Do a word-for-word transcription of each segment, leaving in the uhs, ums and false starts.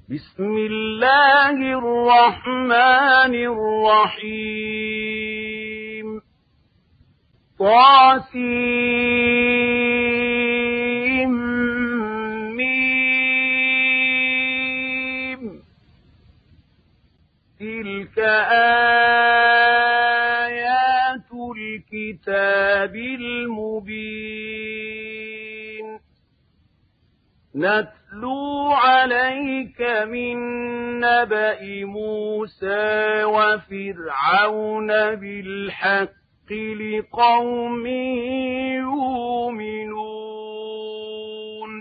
بسم الله الرحمن الرحيم طاسيم ميم تلك آيات الكتاب المبين نتلو عليك من نبأ موسى وفرعون بالحق لقوم يؤمنون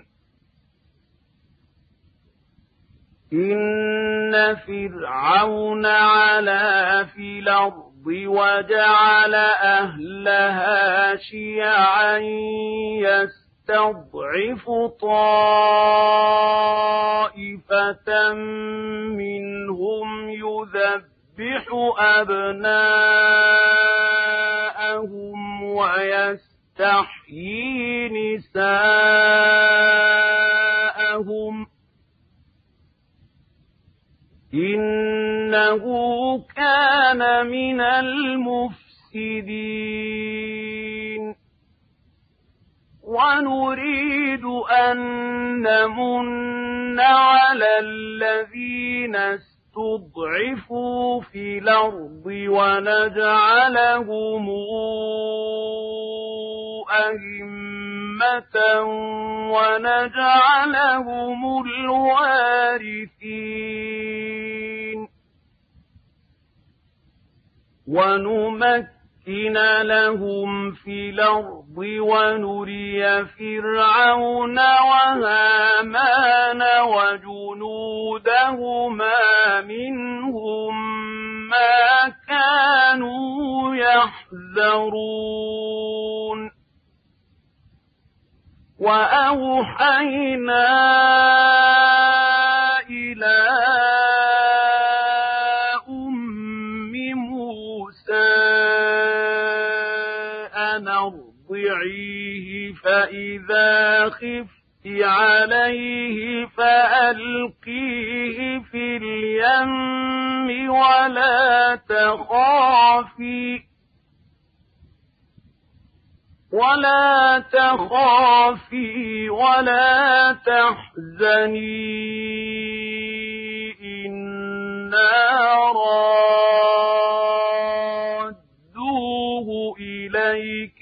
إن فرعون علا في الأرض وجعل أهلها شيعا يستضعف طائفة منهم يذبح أبناءهم ويستحيي نساءهم إنه كان من المفسدين ونريد أن نمن على الذين استضعفوا في الأرض ونجعلهم أئمة ونجعلهم الوارثين ونمكن لهم في الأرض ونري فرعون وهامان وجنودهما منهم ما كانوا يحذرون وأوحينا إلى أم موسى أن أرضعيه فإذا خفت عليه فألقيه في اليم ولا تخافي ولا تخافي ولا تحزني إنا رادوه إليك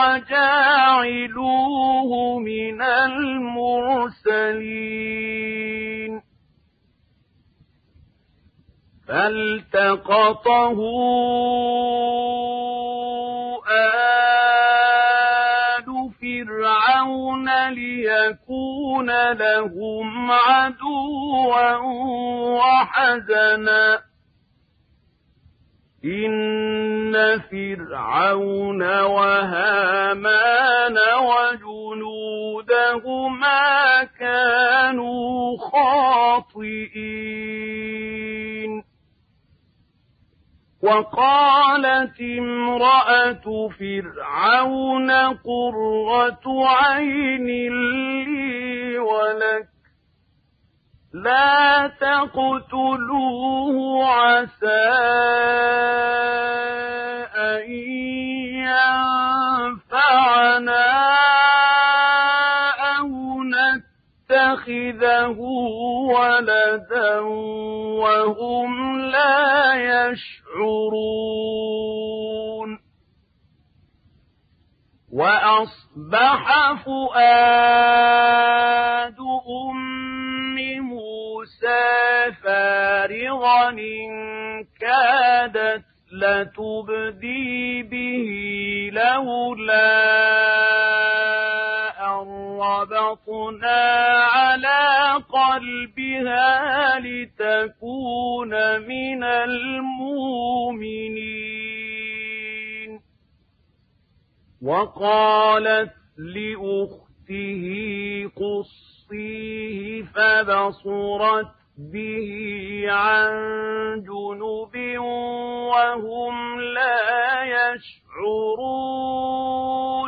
وجاعلوه من المرسلين فالتقطه فرعون ليكون لهم عدوا وحزنا إن فرعون وهامان وجنودهما كانوا خاطئين وقالت امرأة فرعون قرة عين لي ولك لا تقتلوه عسى أن ينفعنا أو نتخذه ولدا وهم لا يشعرون وأصبح فؤاد أم موسى فارغا إن كادت لتبدي به لولا أن ربطنا على قلبها لتكون من المؤمنين وقالت لأخته قصيه فبصرت به عن جنب وهم لا يشعرون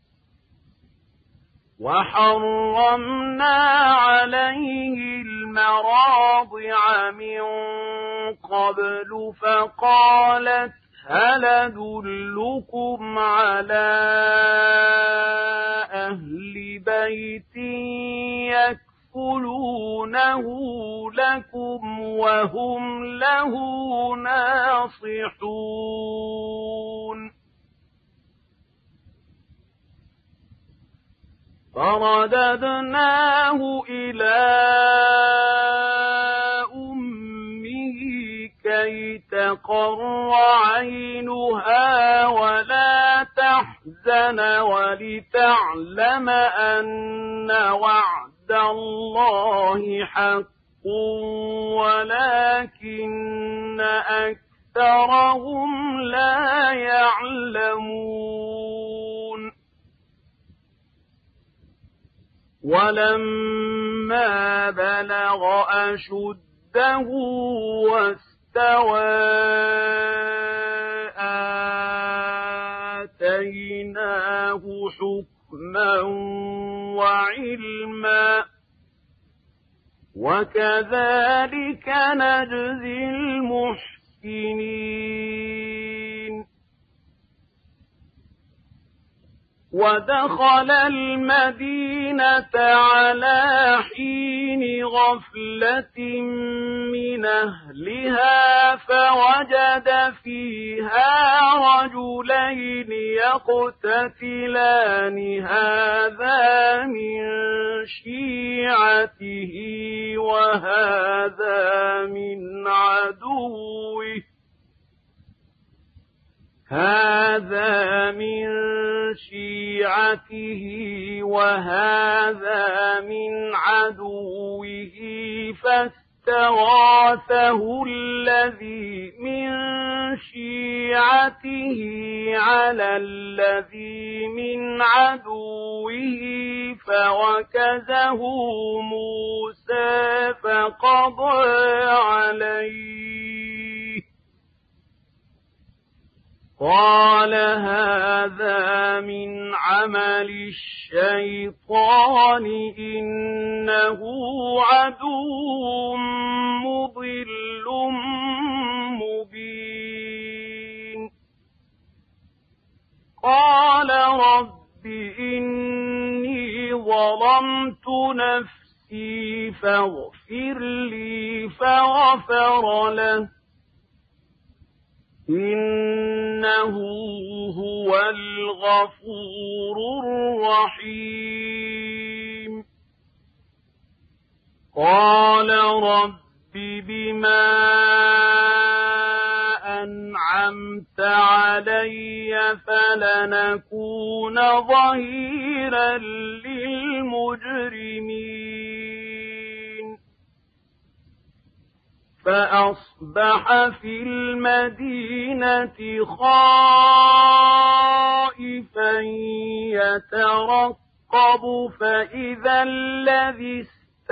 وحرمنا عليه المراضع المراضع من قبل فقالت هل أدلكم على أهل بيت يكفلونه لكم وهم له ناصحون فرددناه إلى أمه كي تقر عينها ولا تحزن ولتعلم أن وعد الله حق ولكن أكثرهم لا يعلمون ولما بلغ أشده واستوى آتيناه حكما وعلما وكذلك نجزي المحسنين ودخل المدينة على حين غفلة من أهلها فوجد فيها رجلين يقتتلان هذا من شيعته وهذا من عدوه هذا من شيعته وهذا من عدوه فاستغاثه الذي من شيعته على الذي من عدوه فوكزه موسى فقضى عليه قال هذا من عمل الشيطان إنه عدو مضل مبين قال رب إني ظلمت نفسي فاغفر لي فغفر له إنه هو الغفور الرحيم قال رب بما أنعمت علي فلنكون ظهيرا للمجرمين فأصبح في المدينة خائفا يترقب فإذا الذي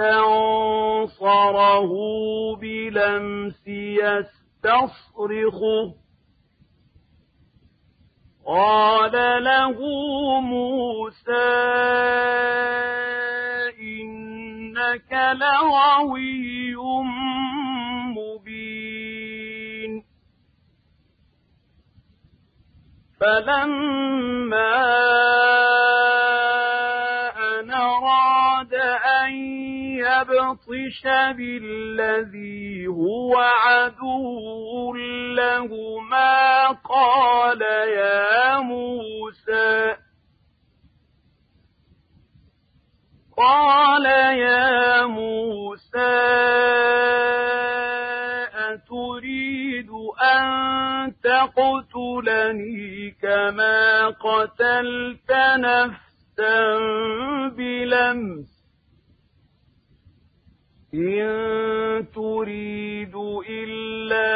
استنصره بلمس يستصرخه قال له موسى إنك لغوي مبين فلما أن أراد أن يبطش بالذي هو عدو لهما قال يا موسى قال يا موسى أتريد أن تقتلني كما قتلت نفسا بلمس إن تريد إلا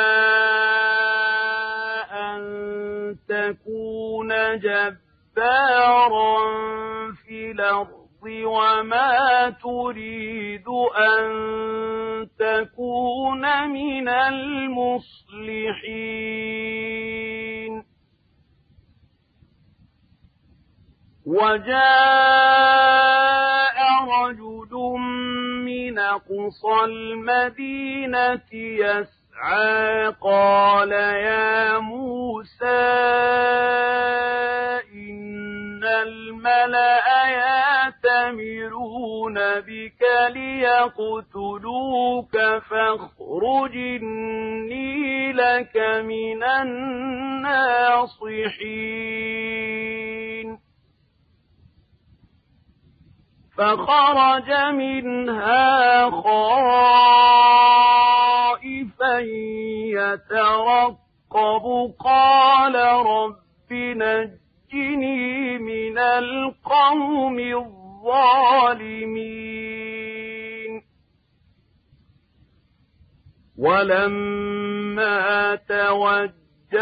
أن تكون جبارا في الأرض وما تريد أن تكون من المصلحين وجاء رجل من من أقصى المدينة يسعى قال يا موسى إن الملأ يأتمرون بك ليقتلوك فاخرج إني لك من الناصحين فخرج منها خائفا يترقب قال رب نجني من القوم الظالمين ولما توجه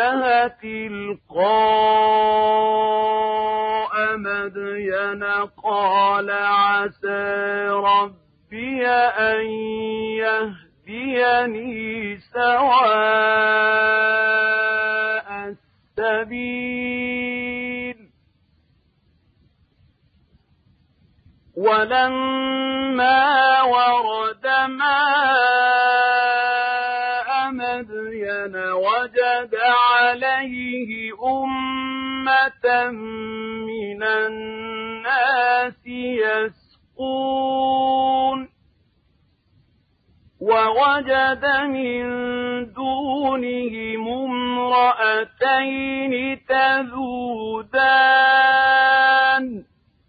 تلقاء مدين قال عسى ربي أن يهديني سواء السبيل ولما ورد ماء مدين وجد عليه أمة من الناس يسقون ووجد من دونهم امرأتين تذودان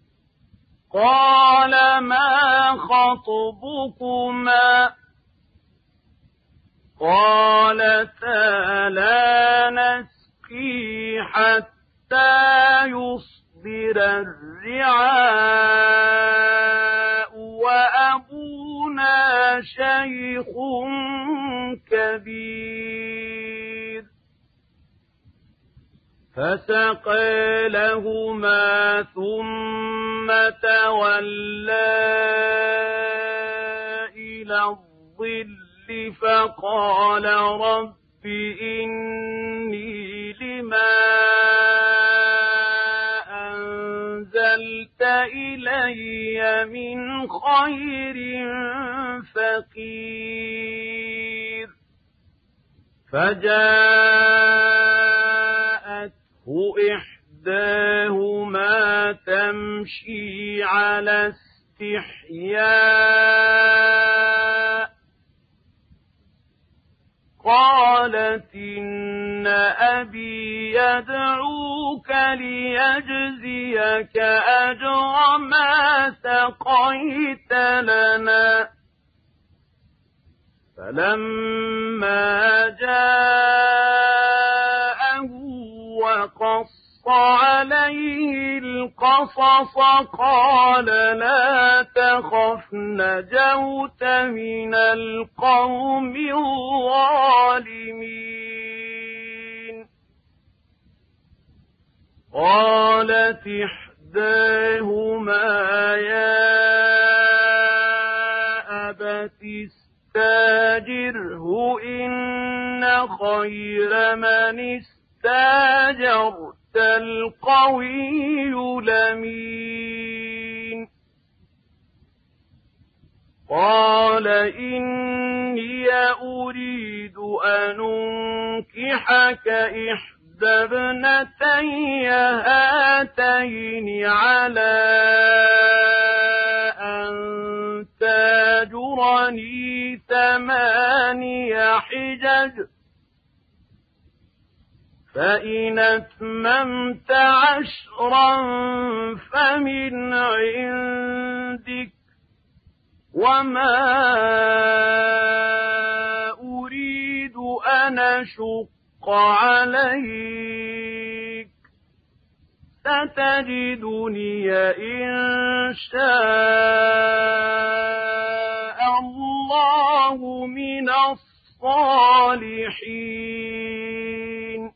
قال ما خطبكما قالتا لا نسقي حتى يصدر الرعاء وأبونا شيخ كبير فسقى لهما ثم تولى إلى الظل فقال رب إني لما أنزلت إلي من خير فقير فجاءته إحداهما تمشي على استحياء قالت إن أبي يدعوك ليجزيك أجر ما سقيت لنا فلما جاءه وقص عليه القصص قال لا تخف نجوت من القوم الظالمين قالت إحداهما يا أبت استاجره إن خير من استاجرت القوي الأمين قال إني أريد أن أنكحك إحدى ابنتي هاتين على أن تاجرني ثماني حجج فإن أتممت عشرا فمن عندك وما أريد أن أشق عليك ستجدني إن شاء الله من الصالحين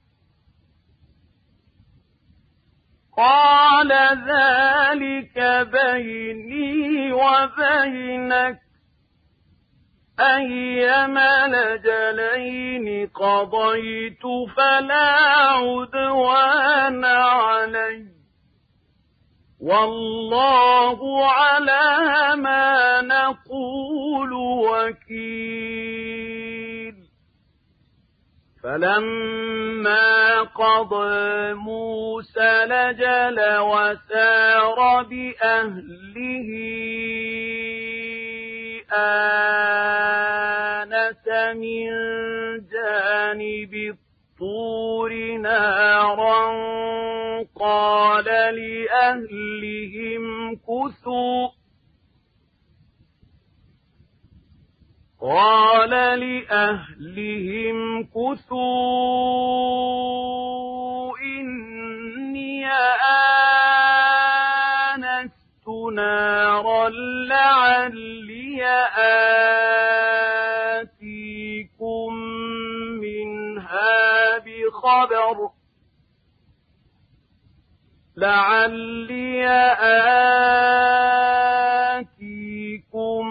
قال ذلك بيني وبينك أيما الأجلين قضيت فلا عدوان علي والله على ما نقول وكيل. فلما قضى موسى الأجل وسار بأهله آنس من جانب الطور نارا قال لأهلهم كثوا قال لأهلهم كثوا إني آنست نارا لعلي آتيكم منها بخبر لعلي آتيكم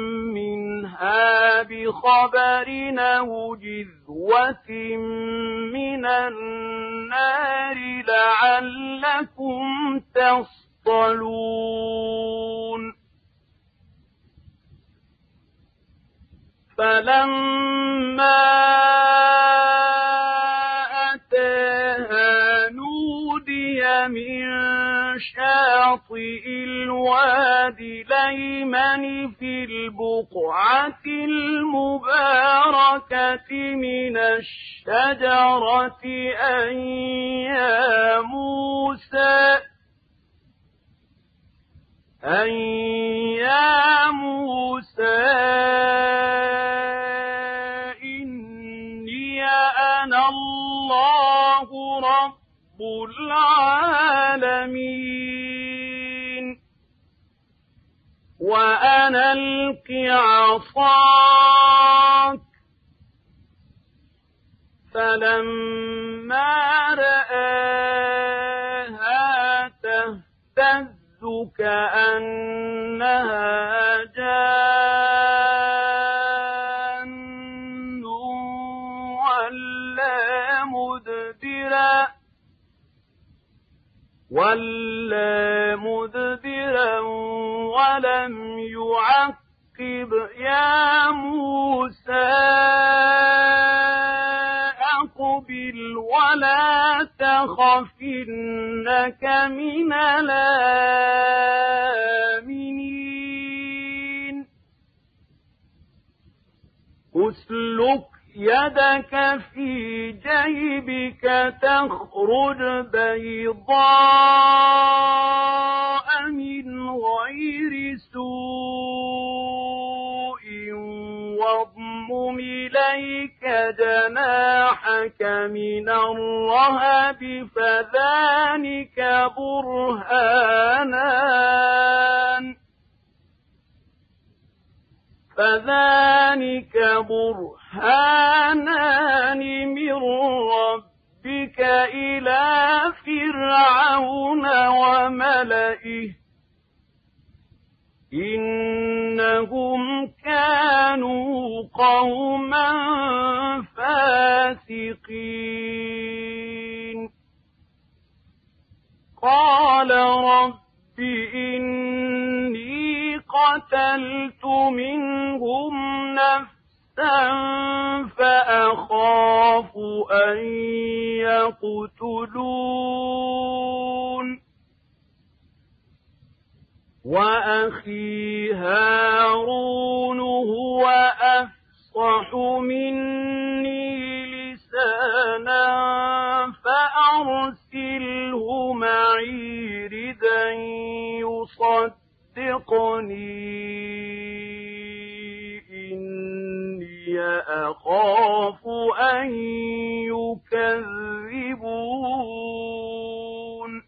منها بخبر أو جذوة من النار لعلكم تصطلون. فلما أتاها نودي من شاطئ الوادي الأيمن في البقعة المباركة من الشجرة أن يا موسى أن يا موسى إني أنا الله رب العالمين وأنا ألق عصاك. فلما رآها تهتز كأنها جان ولا مدبرا ولا مدبرا ولم يعقب يا موسى أقبل ولا تخف إنك من الآمنين. أسلك يدك في جيبك تخرج بيضاء من غير سوء واضمم إليك جناحك من الرهب فذلك برهانان فذلك برهانان من ربك إلى فرعون وملئه إنهم كانوا قوما فاسقين. قال رب إني قتلت منهم نفسا فأخاف أن يقتلون وأخي هارون هو أفصح مني لسانا فأرسله معي ردا يصدقني إني أخاف أن يكذبون.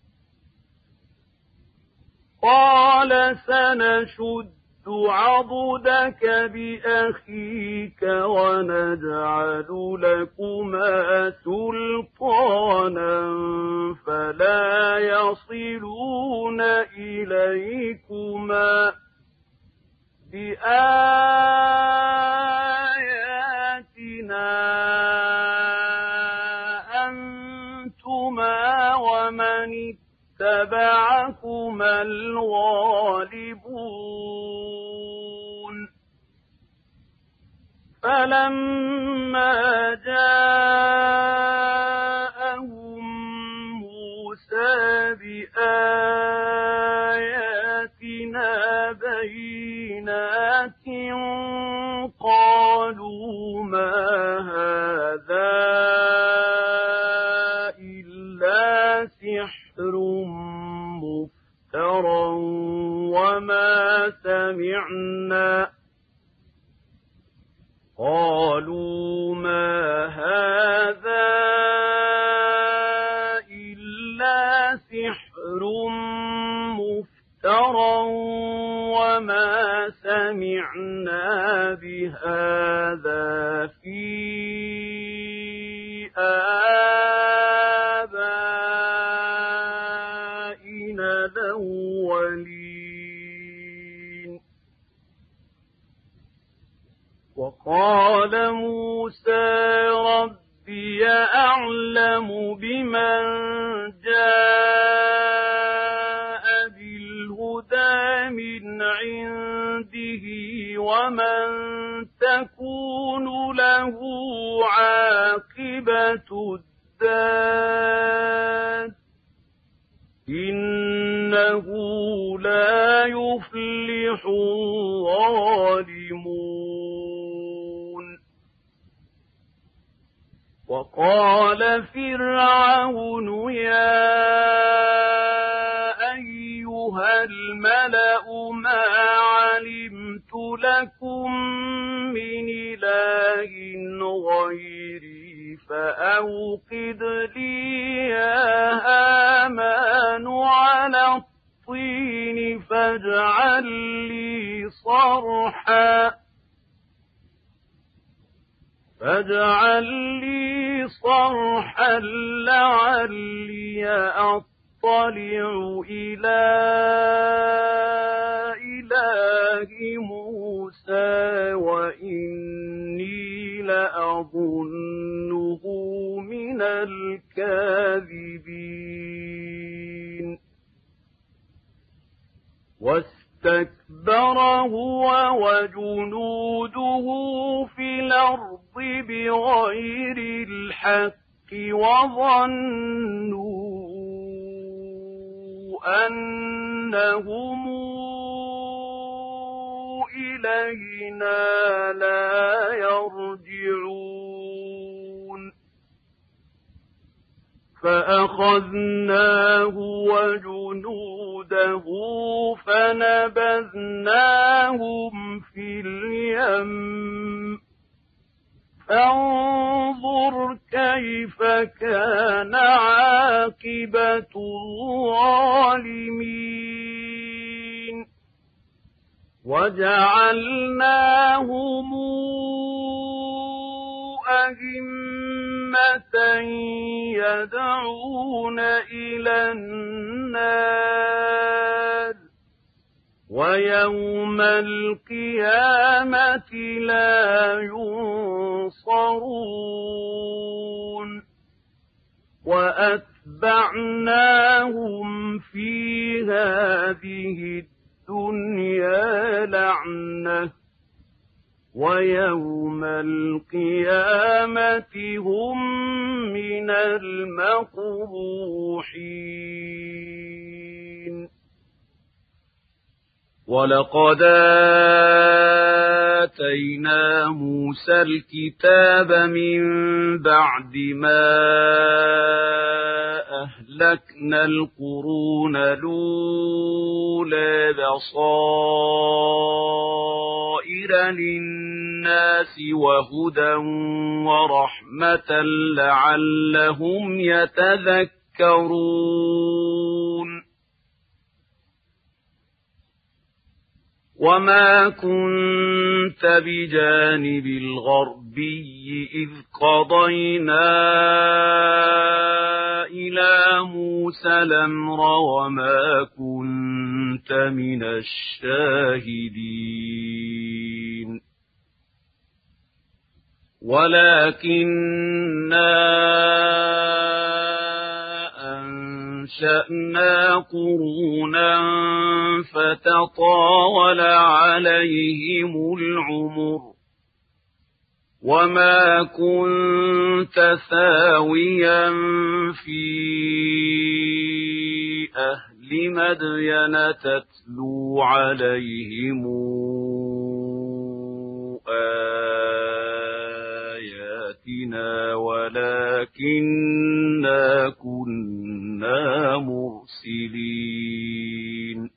قال سنشد عضدك بأخيك ونجعل لكما سلطانا فلا يصلون إليكما بآياتنا أنتما ومن اتبعكما الغالبون فلما جاءهم موسى بآياتنا بينات قالوا ما هذا إلا سحر مفترى وما سمعنا قالوا ما هذا إلا سحر مفترى وما سمعنا بهذا في آبائنا الأولين وقال موسى ربي أعلم بمن جاء بالهدى من عنده ومن تكون له عاقبة الدار إنه لا يفلح الظالمون وقال فرعون يا أيها الملأ ما علمت لكم من إله غيري فأوقد لي يا هامان على الطين فاجعل لي صرحا فاجعل لي صرحا لعلي أطلع إلى إله موسى وإني لأظنه من الكاذبين واستكبر هو وجنوده في الأرض بغير الحق وظنوا أنهم إلينا لا يرجعون فأخذناه وجنوده فنبذناهم في اليم فانظر كيف كان عاقبة الظالمين وجعلناهم أئمة يدعون إلى النار ويوم القيامة لا ينصرون وأتبعناهم في هذه الدنيا لعنة ويوم القيامة هم من المقبوحين ولقد آتينا موسى الكتاب من بعد ما أهلكنا القرون الأولى بصائر للناس وهدى ورحمة لعلهم يتذكرون وما كنت بجانب الغربي إذ قضينا إلى موسى الأمر وما كنت من الشاهدين ولكننا أنشأنا قرونا فتطاول عليهم العمر وما كنت ثاويا في أهل مدين تتلو عليهم آياتنا ولكننا كنا مرسلين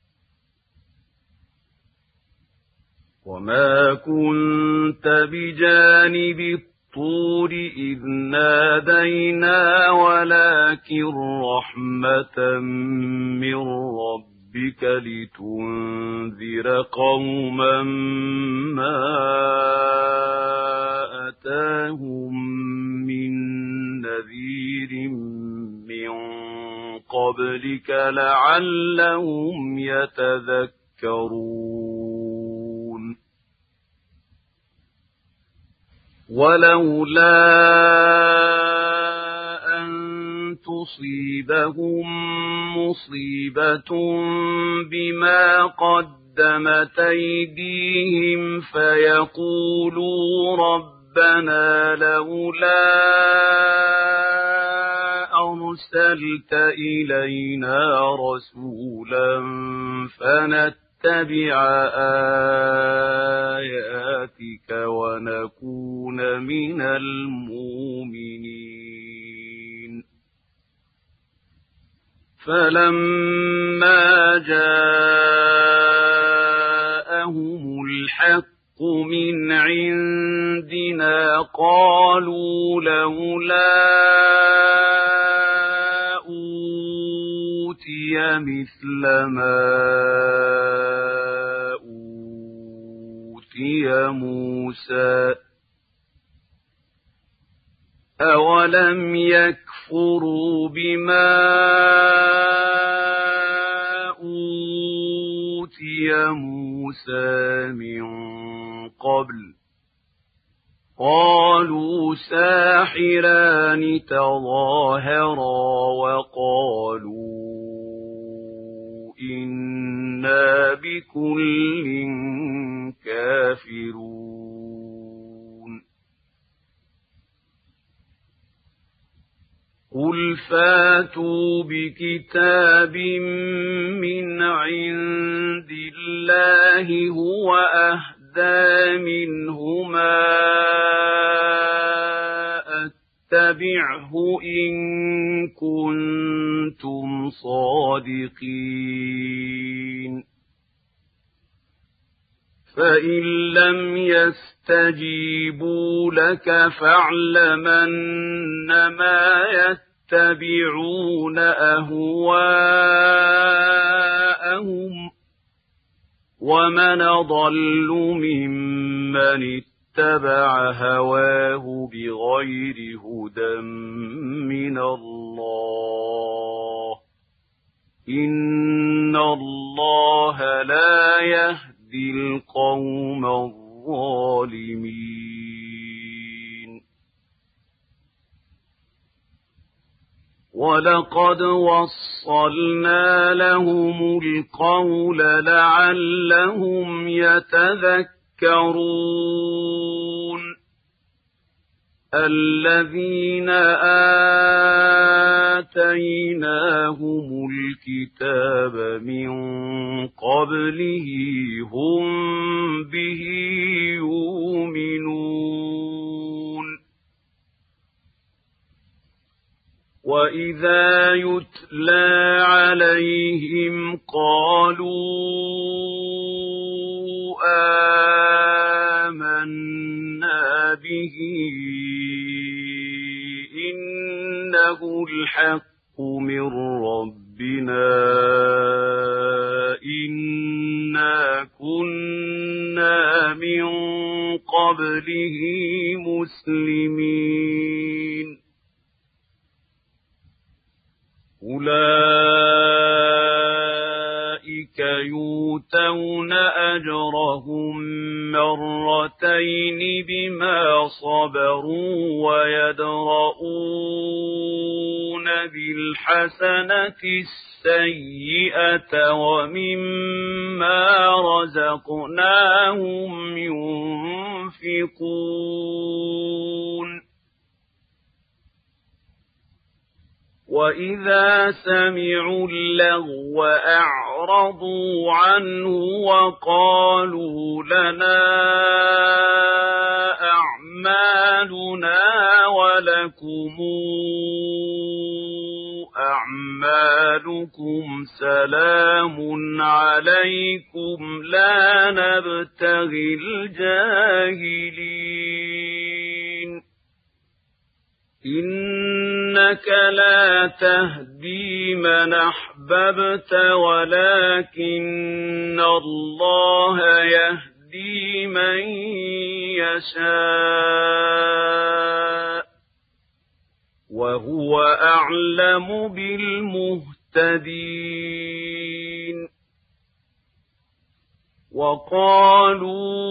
وما كنت بجانب الطور إذ نادينا ولكن رحمة من ربك لتنذر قوما ما أتاهم من نذير من قبلك لعلهم يتذكرون ولولا أن تصيبهم مصيبة بما قدمت أيديهم فيقولوا ربنا لولا أرسلت إلينا رسولا فنتبع آياتك ونكون من المؤمنين فلما جاءهم الحق من عندنا قالوا لولا أوتي مثل ما أوتي موسى أولم يكفروا بما أوتي موسى من قبل قالوا ساحران تظاهرا وقالوا إنا بكل كافرون قل فاتوا بكتاب من عند الله هو أهدى منهما أتبعه إن كنتم صادقين فإن لم يستجيبوا لك فاعلمن ما يتبعون أهواءهم ومن أضل ممن اتبع هواه بغير هدى من الله إن الله لا يهدي القوم الظالمين ولقد وصلنا لهم القول لعلهم يتذكرون الذين آتيناهم الكتاب من قبله هم به يؤمنون وإذا يتلى عليهم قالوا آمنا به إنه الحق من ربنا إنا كنا من قبله مسلمين أولئك أولئك يؤتون أجرهم مرتين بما صبروا ويدرؤون بالحسنة السيئة ومما رزقناهم ينفقون وإذا سمعوا اللغو أعرضوا عنه وقالوا لنا أعمالنا ولكم أعمالكم سلام عليكم لا نبتغي الجاهلين إنك لا تهدي من أحببت ولكن الله يهدي من يشاء وهو أعلم بالمهتدين وقالوا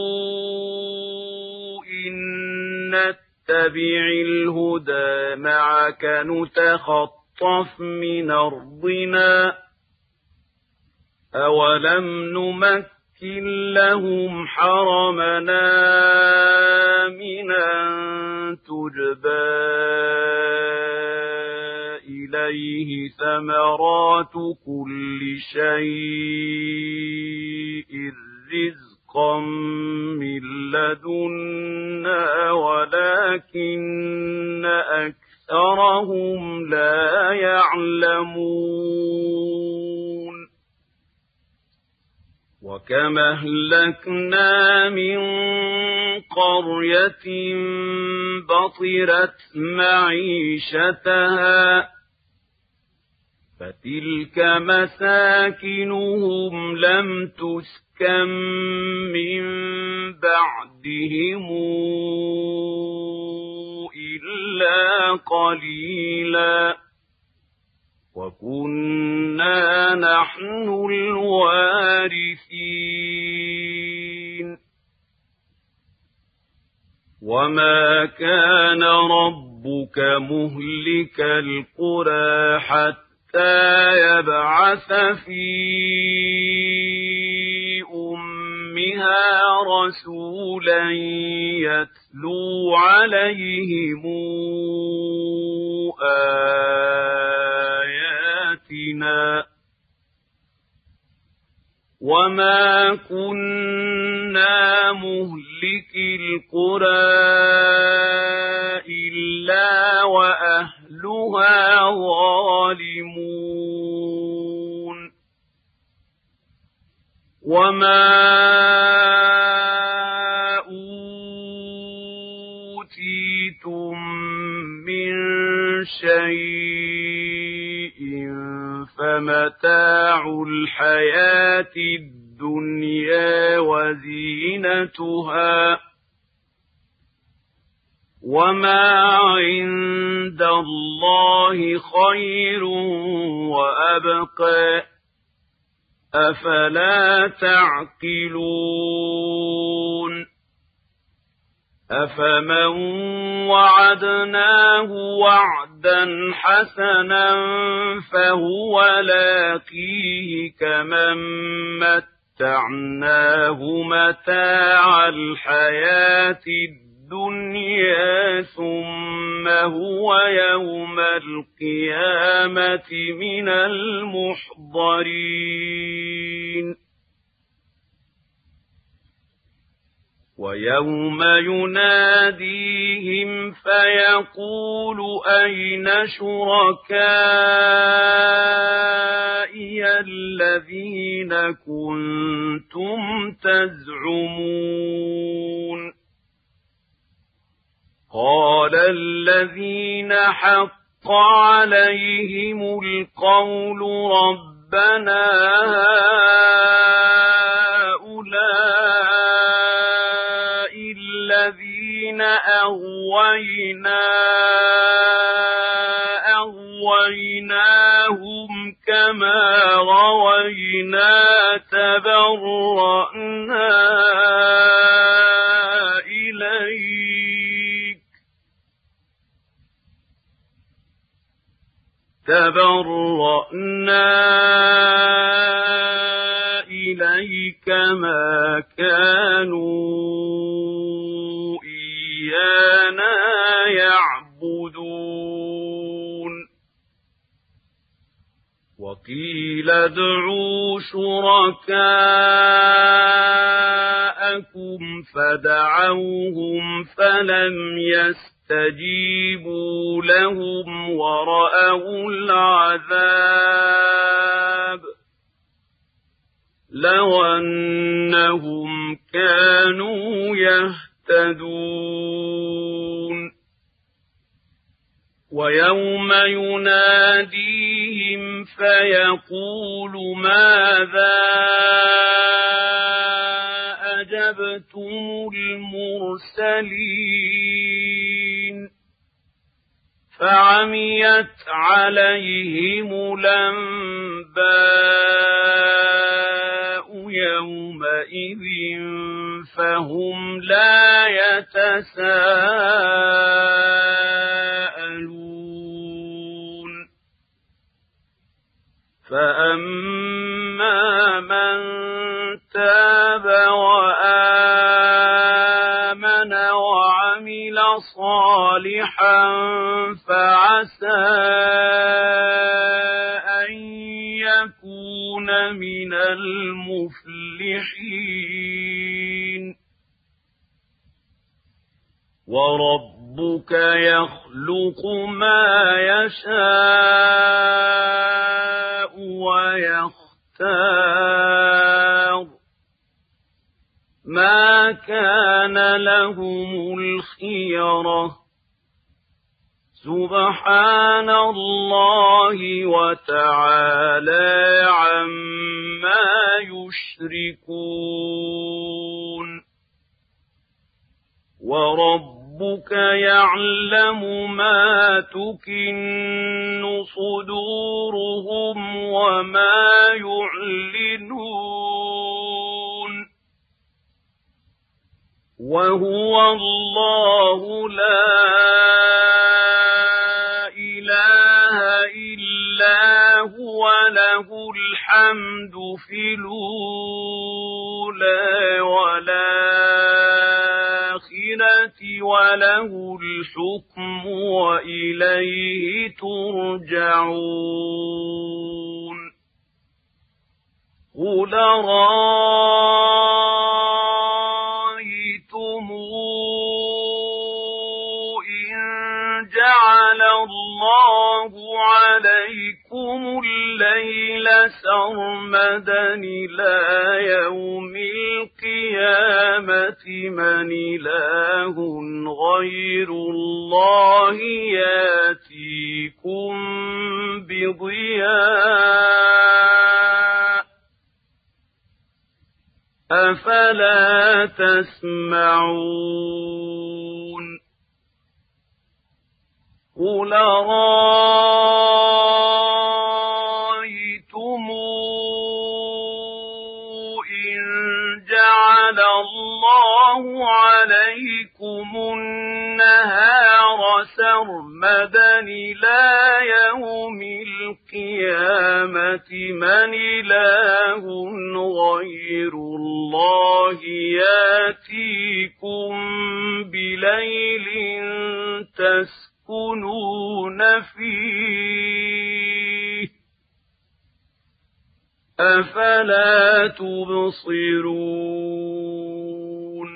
إن نتبع الهدى معك نتخطف من أرضنا أولم نمكن لهم حرمنا آمنا تجبى إليه ثمرات كل شيء رزقا من لدنا ولكن أكثرهم لا يعلمون وكم أهلكنا من قرية بطرت معيشتها فتلك مساكنهم لم تسكن من بعدهم إلا قليلا وكنا نحن الوارثين وما كان ربك مهلك القرى حتى يبعث في أمها رسولا يتلو عليهم آياتنا وما كنا مهلك القرى إلا وأهلها ظالمون وما أوتيتم من شيء فمتاع الحياة الدنيا وزينتها وما عند الله خير وأبقى أفلا تعقلون أفمن وعدناه وعدا حسنا فهو لاقيه كمن متعناه متاع الحياة الدنيا ثم هو يوم القيامة من المحضرين ويوم يناديهم فيقول أين شركائي الذين كنتم تزعمون قال الذين حق عليهم القول ربنا هؤلاء الذين أغوينا أغويناهم لهم كما روينا تبرأنا إليك تبرأنا إليك ما كانوا إيانا يعبدون وقيل ادعوا شركاءكم فدعوهم فلم يستجيبوا لهم ورأوا العذاب لو أنهم كانوا يهتدون ويوم يناديهم فيقول ماذا أجبتم المرسلين فعميت عليهم الأنباء يومئذ فهم لا يتساءلون فأما من تاب وآمن وعمل صالحا فعسى أن يكون من المفلحين وربك يخلق ما يشاء ويختار ما كان لهم الخيرة سبحان الله وتعالى عما يشركون وربك يعلم ما تكن صدورهم وما يعلنون وهو الله لا إله إلا هو له الحمد في الأولى والآخرة وله الحكم وإليه ترجعون قل رأيتم إن جعل الله عليكم الليل سرمدا إلى يوم القيامة من إله غير الله يأتيكم بضياء أفلا تسمعون قل رأيتم إن جعل الله عليكم النهار سرمدا إلى يوم القيامة من إله غير الله يأتيكم بليل تسكنون فيه أفلا تبصرون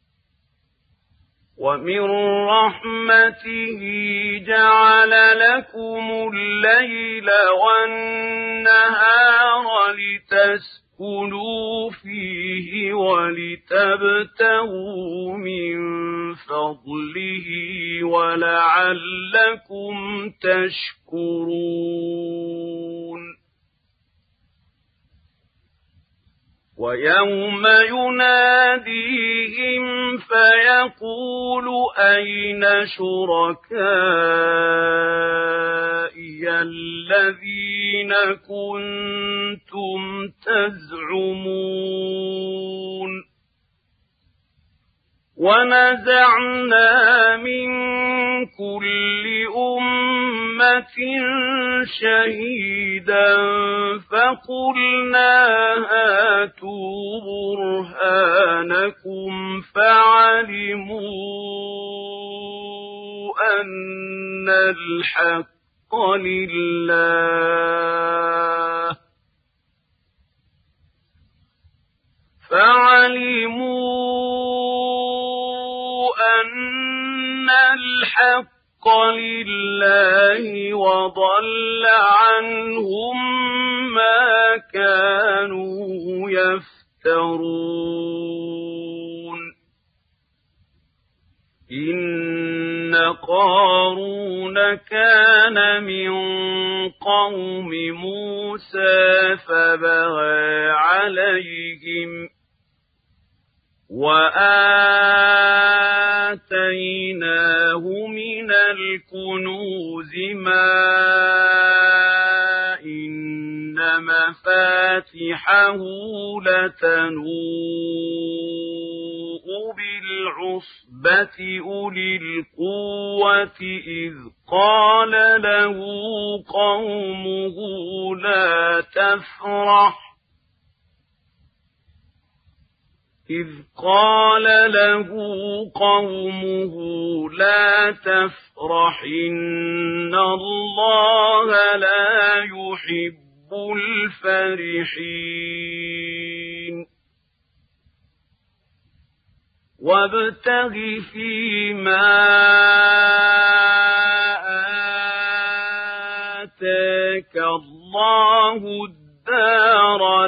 ومن رحمته جعل لكم الليل والنهار لتسكنوا فيه ولتبتغوا من فضله ولعلكم تشكرون ويوم يناديهم فيقول أين شركائي الذين الذين كنتم تزعمون ونزعنا من كل أمة شهيدا فقلنا هاتوا برهانكم فعلموا أن الحق لله فعلموا أن الحق لله وضل عنهم ما كانوا يفترون إن قارون كان من قوم موسى فبغى عليهم وآتيناه من الكنوز ما إن مفاتحه لتنوء بالعصبة أولي القوة إذ قال له قومه لا تفرح إذ قال له قومه لا تفرح إن الله لا يحب الفرحين وابتغ فيما آتاك الله الدار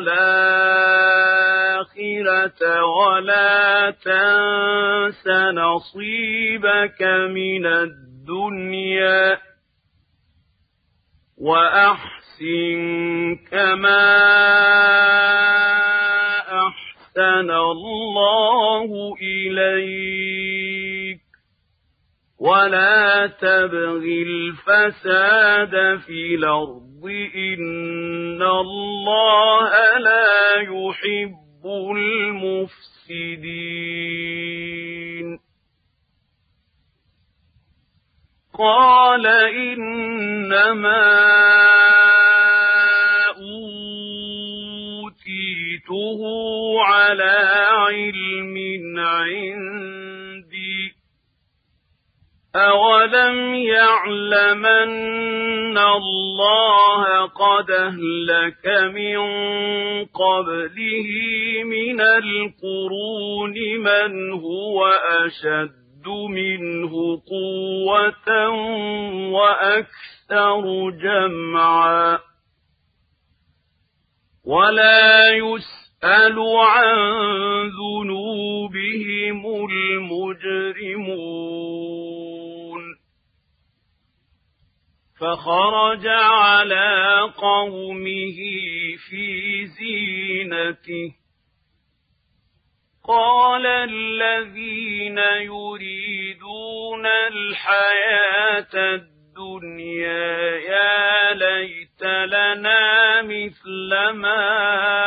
الآخرة ولا تنس نصيبك من الدنيا وأحسن كما أحسن الله إليك ولا تبغ الفساد في الأرض إن الله لا يحب المفسدين قال إنما أوتيته على علم عندي أولم يعلمن الله قد أهلك من قبله من القرون من هو أشد منه قوة وأكثر جمعا ولا يسأل عن ذنوبهم المجرمون فخرج على قومه في زينته قال الذين يريدون الحياة الدنيا يا ليت لنا مثل ما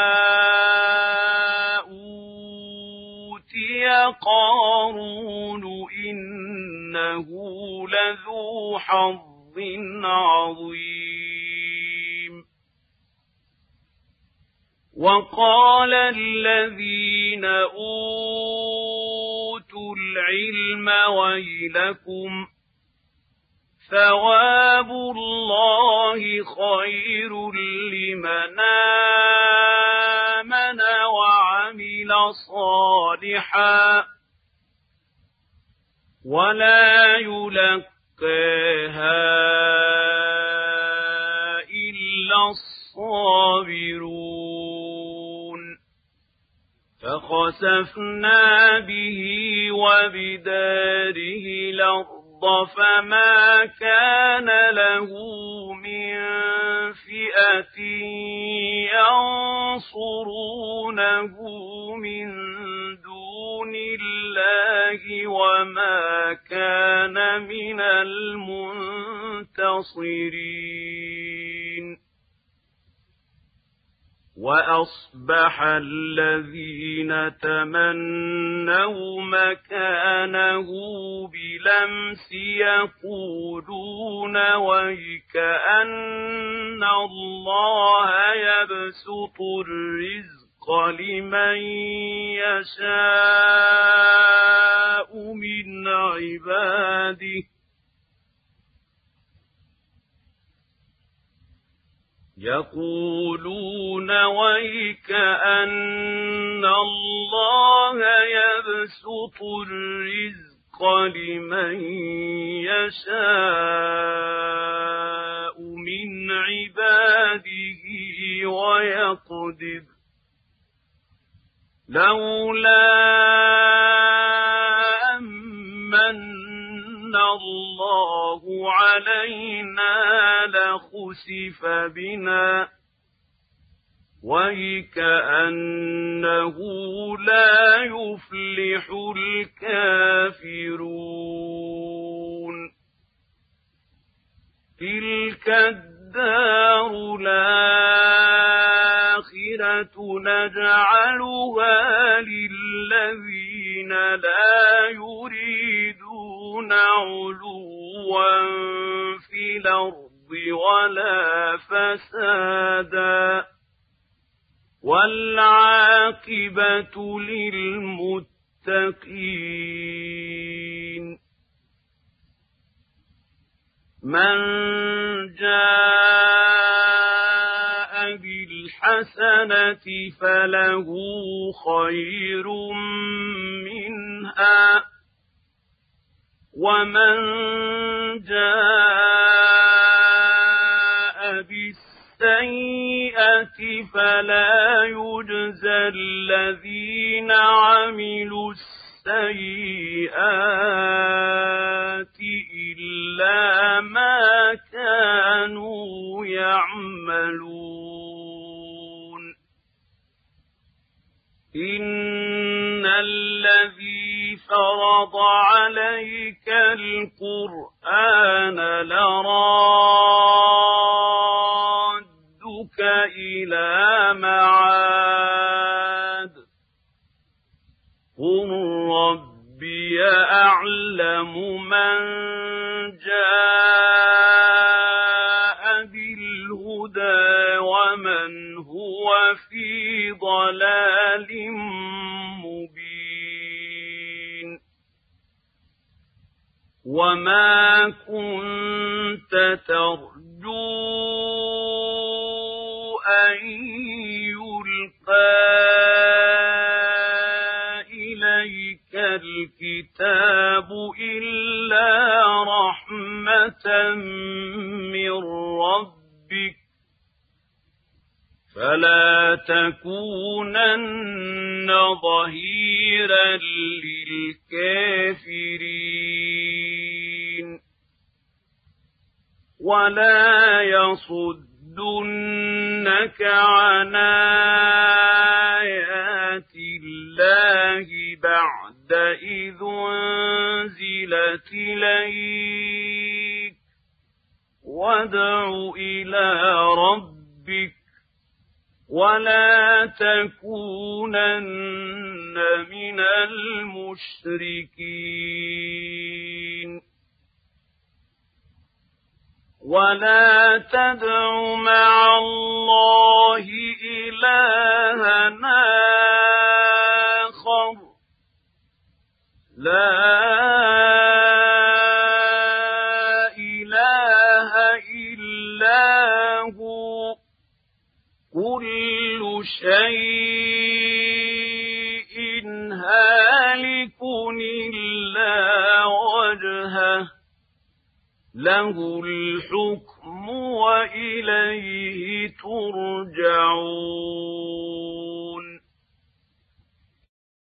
أوتي قارون إنه لذو حظ عظيم وقال الذين أوتوا العلم ويلكم ثواب الله خير لمن آمن وعمل صالحا ولا يلقاها إلا الصابرون فخسفنا به وبداره الأرض فما كان له من فئة ينصرونه من دون الله وما كان من المنتصرين وأصبح الذين تمنوا مكانه بلمس يقولون ويكأن الله يبسط الرزق لمن يشاء من عباده يقولون ويكأن الله يبسط الرزق لمن يشاء من عباده ويقدر لولا أمن الله علينا لخسف بنا ويكأنه لا يفلح الكافرون تلك الدار الآخرة نجعلها للذين لا يريدون علوا في الأرض ولا فسادا والعاقبة للمتقين من جاء بالحسنة فله خير منها ومن جاء بالسيئة فلا يجزى الذين عملوا السيئات إلا ما كانوا يعملون إن الذي فرض عليك القرآن لرادك إلى معاد قل ربي أعلم من جاء بالهدى ومن هو في ضلال مبين وما كنت ترجو أن يلقى إليك الكتاب إلا رحمة من ربك فلا تكونن ظهيرا للكافرين ولا يصدنك عن آيات الله بعد إذ أنزلت إليك وادع إلى ربك ولا تكونن من المشركين ولا تدع مع الله إلها آخر لا إله إلا هو كل شيء هالك إلا وجهه له الحكم وإليه ترجعون